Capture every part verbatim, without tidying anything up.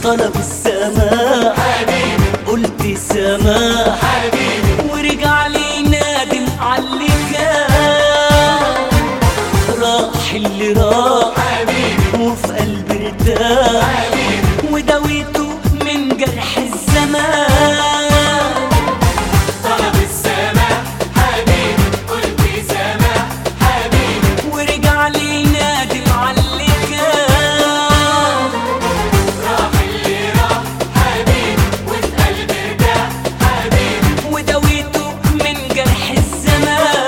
طلب السماح حبيبي، قلت سماح حبيبي، ورجع لي نادم عاللي كان. راح اللي راح حبيبي، وفي قلبي ارتاح حبيبي، وداويته من جرح الزمان. طلب السماح حبيبي، قلت سماح حبيبي، ورجع لي نادم عاللي كان. راح اللي راح حبيبي، وفي قلبي ارتاح حبيبي، وداويته من جرح الزمان.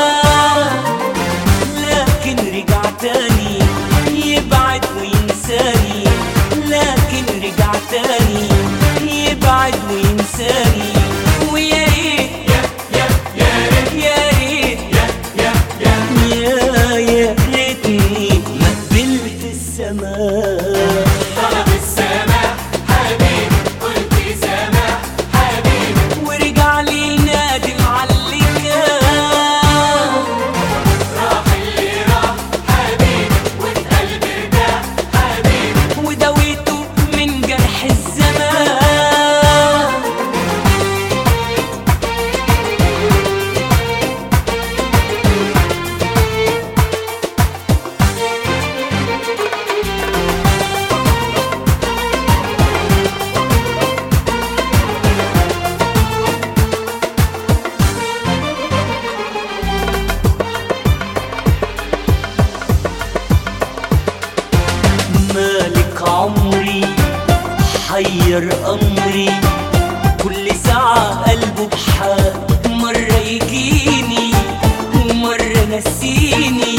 لكن رجع تاني يبعد وينساني، لكن رجع تاني يبعد وينساني. ويا ريت يا يا يا ريت يا ريت يا يا يا يا يا ريتني ما قبلت السماح. طلب السماح حبيبي، قلت سماح حبيبي، ورجع لي نادم عاللي كان. راح اللي راح حبيبي، وفي قلبي ارتاح حبيبي، وداويته من جرح الزمان. مالك عمري حير أمري، كل ساعة قلبه بحال، مرة يجيني ومرة نسيني.